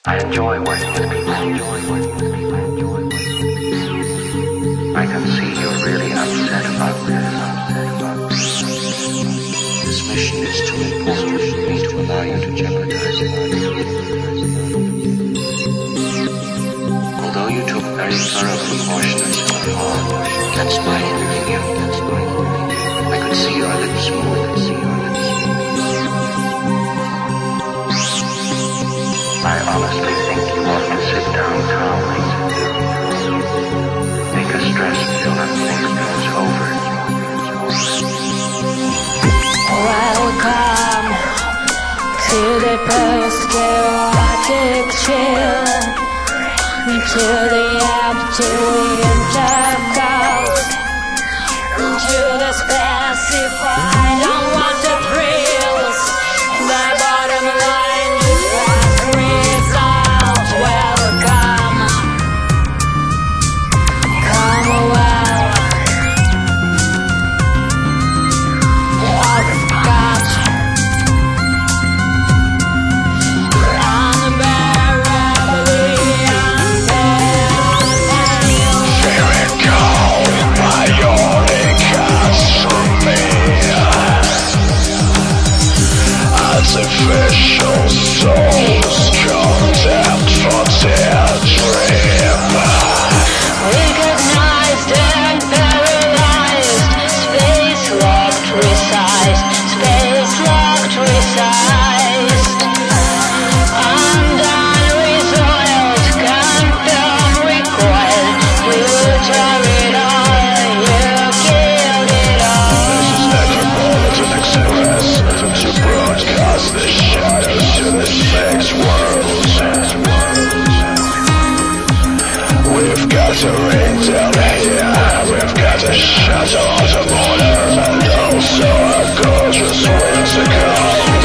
I enjoy working with people. I can see you're really upset about this. This mission is too important for me to allow you to jeopardize it. Although you took very thorough precautions against my interview, I could see your lips move. I honestly think you ought to sit down calmly. Make a stress feel that things goes over. Welcome to the post-erotic chill, to the empty winter cold, to the specified unwanted thrills. The bottom line is that result. Welcome, come well. I've got unbearably Feeling cold, bionic cuts from me. Artificial souls, contempt for teardream. recognized and paralyzed, space-locked, resized, space-locked, resized. Undone, resoiled, condom recoiled. You tore it all, you killed it all. Metropolitan Express to broadcast the shadows to the sex world. We've got to ring down here, we've got to shut off the border, and also a gorgeous winter comes.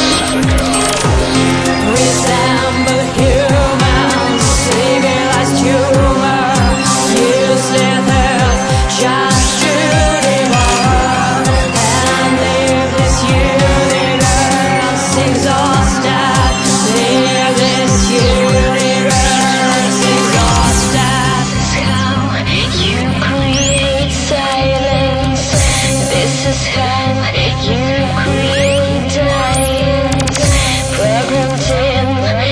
Resemble humans, civilized humor. Use their earth just to devour and leave this universe exhausted. Leave this universe exhausted. This is how you create silence. This is how you create giants. Programmed in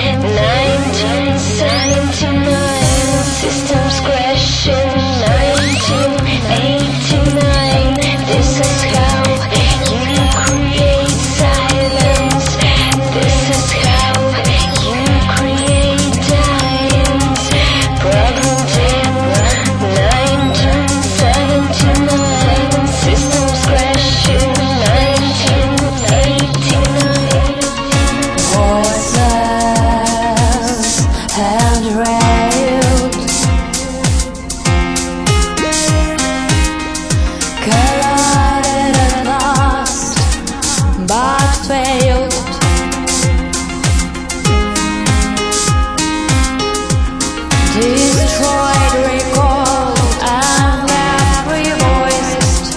1979, systems crashing 1989. This is how you create silence. This is how you create giants. Programmed in 1979, systems crashing 1989. Voices handrailed, collided at last, but failed. Destroyed, recalled, and left revoiced.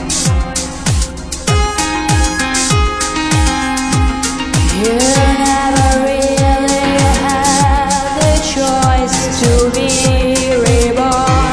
You never really had the choice to be reborn.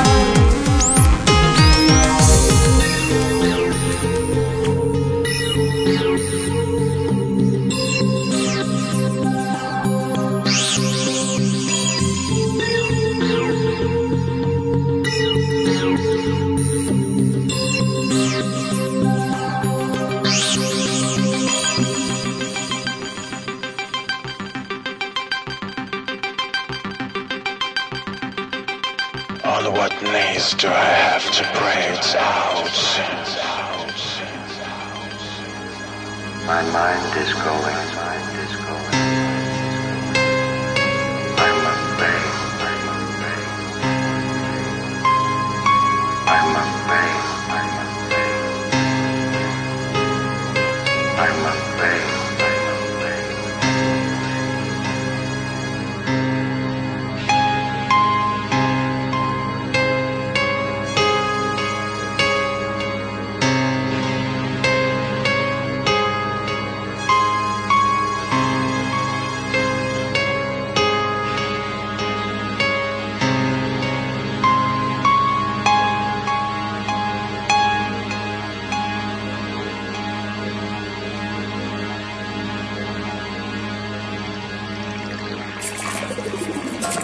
On what knees do I have to pray it out? My mind is going.